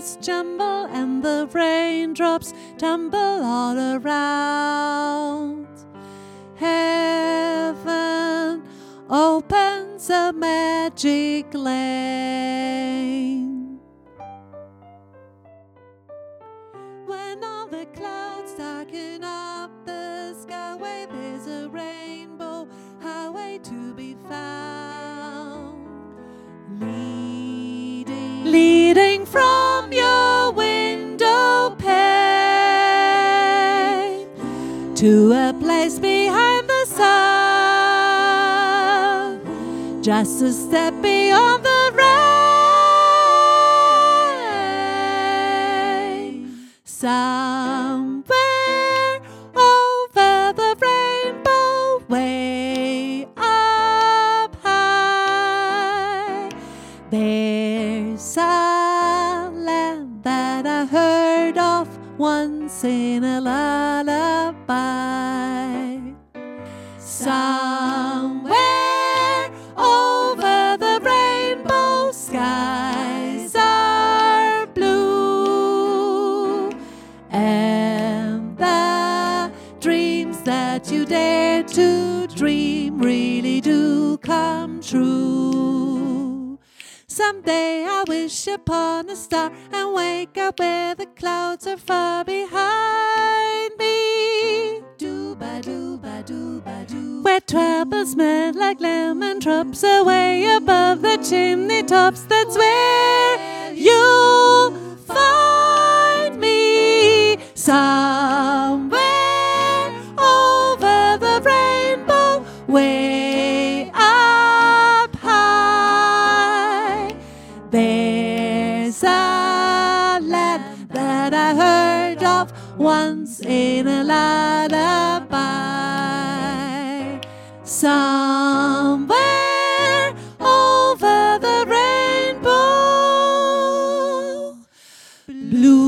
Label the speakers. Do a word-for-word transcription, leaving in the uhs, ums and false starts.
Speaker 1: clouds jumble and the raindrops tumble all around. Heaven opens a magic lane. When all the clouds darken up the skyway, there's a rainbow highway to be found. Leading, leading from your window pane to a place behind the sun, just a step beyond the rain. Somewhere over the rainbow, way up high, there's a land that I heard of once in a lullaby. Somewhere over the rainbow, skies are blue, and the dreams that you dare to dream really do come true. Someday I wish upon a star and wake up where the clouds are far behind me. Do-ba-do-ba-do-ba-do, where troubles melt like lemon drops away above the chimney tops. That's where you'll find me. Somewhere over the rainbow, way up high, there's a land that I heard of once in a lullaby. Somewhere over the rainbow, blue.